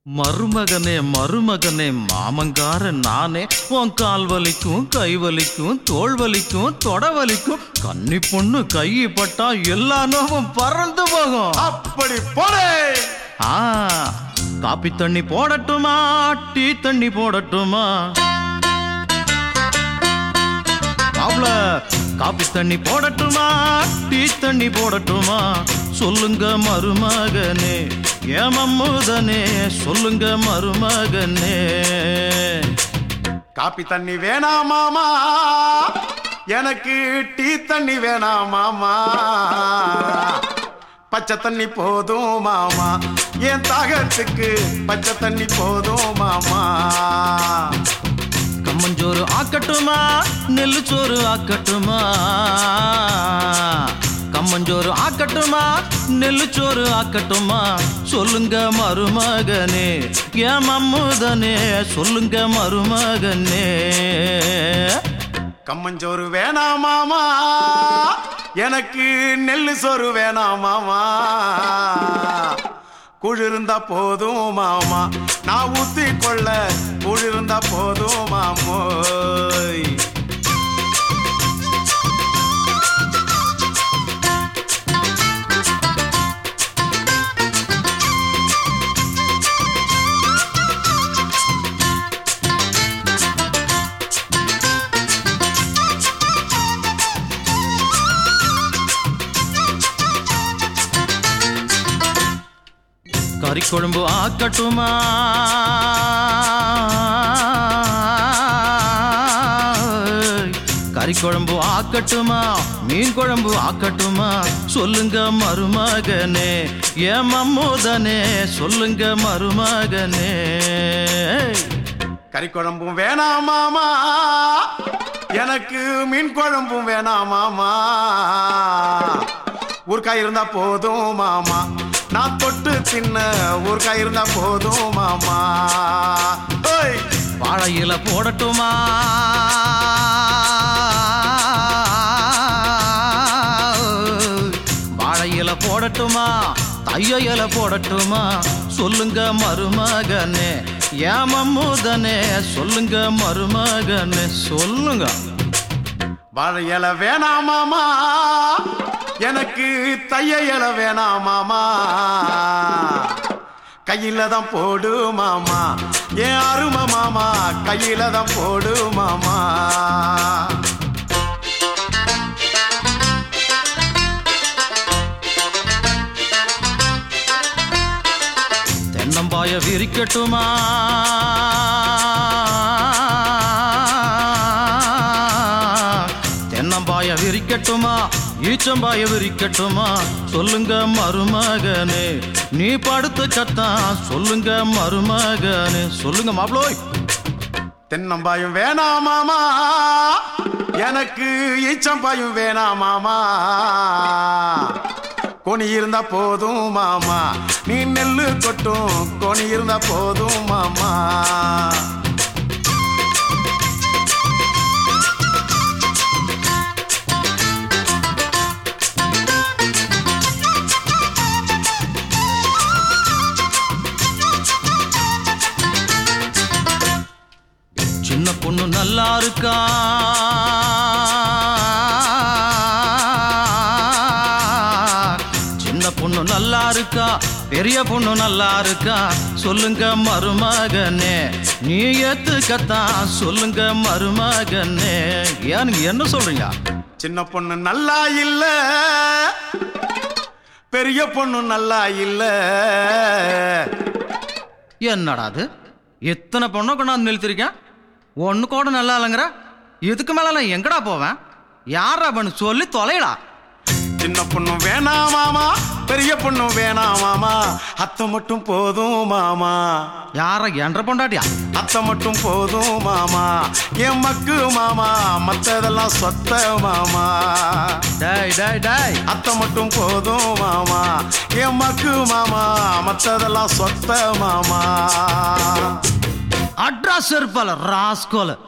மருமகனே மருமகனே மாமங்கார நானே உன் கால் வலிக்கும் கை வலிக்கும் தோள் வலிக்கும் தொட வலிக்கும் கன்னி பொண்ணு கை பட்டா எல்லா நோவும் பறந்து போகும். அப்படி போடே. காப்பி தண்ணி போடட்டுமா டீ தண்ணி போடட்டுமா? அவ்வளோ காப்பி தண்ணி போடட்டுமா டீ தண்ணி போடட்டுமா? சொல்லுங்க மருமகனே ஏமம்முதனே சொல்லுங்க மருமகனே. காப்பி தண்ணி வேணாமாமா, எனக்கு டீ தண்ணி வேணாமாமா. பச்சை தண்ணி போதும் மாமா, என் தாகத்துக்கு பச்சை தண்ணி போதும் மாமா. கம்மஞ்சோறு ஆக்கட்டுமா நெல்லு சோறு ஆக்கட்டுமா? கம்மஞ்சோறு ஆக்கட்டுமா நெல்லு சோறு ஆக்கட்டுமா? சொல்லுங்க மருமகனே ஏமம்முதனே சொல்லுங்க மருமகனே. கம்மஞ்சோறு வேணாமாமா, எனக்கு நெல்லு சோறு வேணாமாமா. குளிர்ந்தா போதும் மாமா, நான் ஊத்தி கொள்ள குளிர்ந்தா போதும் மாமோய். கறி குழம்பு ஆக்கட்டுமா கறி குழம்பு ஆக்கட்டுமா மீன் குழம்பு ஆக்கட்டுமா? சொல்லுங்க மருமகனே ஏமம்முதனே சொல்லுங்க மருமகனே. கறி குழம்பும் வேணாமாமா, எனக்கு மீன் குழம்பும் வேணாமாமா. ஊர்காய் இருந்தா போதும் மாமா, நான் தொட்டு தின்ன ஊர்காய் இருந்தா போதும் மாமா. வாழையில போடட்டுமா வாழையில போடட்டுமா தையில போடட்டுமா? சொல்லுங்க மருமகனே ஏமம்முதனே சொல்லுங்க மருமகனே சொல்லுங்க. வாழை இலை வேணாமாமா, எனக்கு தைய இலை வேணாமாமா. கையில தான் போடு மாமா, என் அருமை மாமா கையில தான் போடு மாமா. தென்னம்பாய விரிக்கட்டுமா தென்னம்பாய விரிக்கட்டுமா ஈச்சம்பாய விரிக்கட்டுமா? சொல்லுங்க மருமகனே நீ படுத்து கத்தான் சொல்லுங்க மருமகனே சொல்லுங்க மாப்ளோய். தென்னம்பாயும் வேணாமாமா, எனக்கு ஈச்சம்பாயும் வேணாமாமா. கொனி இருந்தா போதும் மாமா, நீ நெல்லு கொட்டும் கொனி இருந்தா போதும் மாமா. சின்ன பொண்ணு நல்லா இருக்கா சின்ன பொண்ணு நல்லா இருக்கா பெரிய பொண்ணு நல்லா இருக்கா? சொல்லுங்க மருமகனே நீ ஏத்துக்கத்தான் சொல்லுங்க மருமகனே. ஏன் என்ன சொல்றீங்க? சின்ன பொண்ணு நல்லா இல்ல, பெரிய பொண்ணு நல்லா இல்ல. என்னடா அது எத்தனை பொண்ணை கொண்டாந்து நிறுத்திருக்கேன், ஒண்ணு கூட நல்லா இல்லைங்கிற? இதுக்கு மேல எங்கடா போவேன்? யாரா பண்ணு சொல்லி தொலைடா. சின்ன பொண்ணு வேணாமாமா, பெரிய பொண்ணு வேணாமாமா. அத்தை மட்டும் போதும் மாமா. யார என்ற பொண்டாட்டியா? அத்தை மட்டும் போதும் மாமா, என் மக்கு மாமா மத்ததெல்லாம் சொத்த மாமா. டேய் டேய் டேய் அத்தை மட்டும் போதும் மாமா, என் மக்கு மாமா மத்ததெல்லாம் சொத்த மாமா. அட்ரஸ் இருப்பால ராஸ்கோல